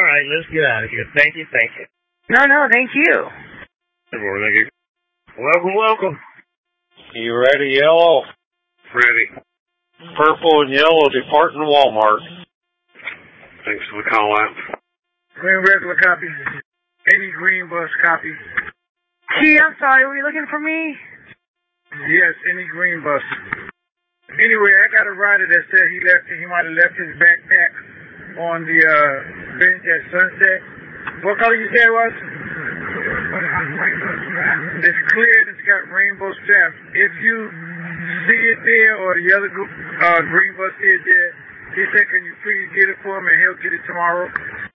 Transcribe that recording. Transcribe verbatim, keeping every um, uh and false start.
right, let's get out of here. Thank you, thank you. No, no, thank you. Good morning, thank you. Welcome, welcome. You ready, yellow? Ready. Purple and yellow departing Walmart. Thanks for the call out. Green regular copy. Any green bus copy. Gee, I'm sorry, were you looking for me? Yes, any green bus. Anyway, I got a rider that said he left. He might have left his backpack on the uh, bench at Sunset. What color you say it was? It's clear and it's got rainbow straps. If you see it there or the other group, uh, green bus is there, he said, can you please get it for him and he'll get it tomorrow?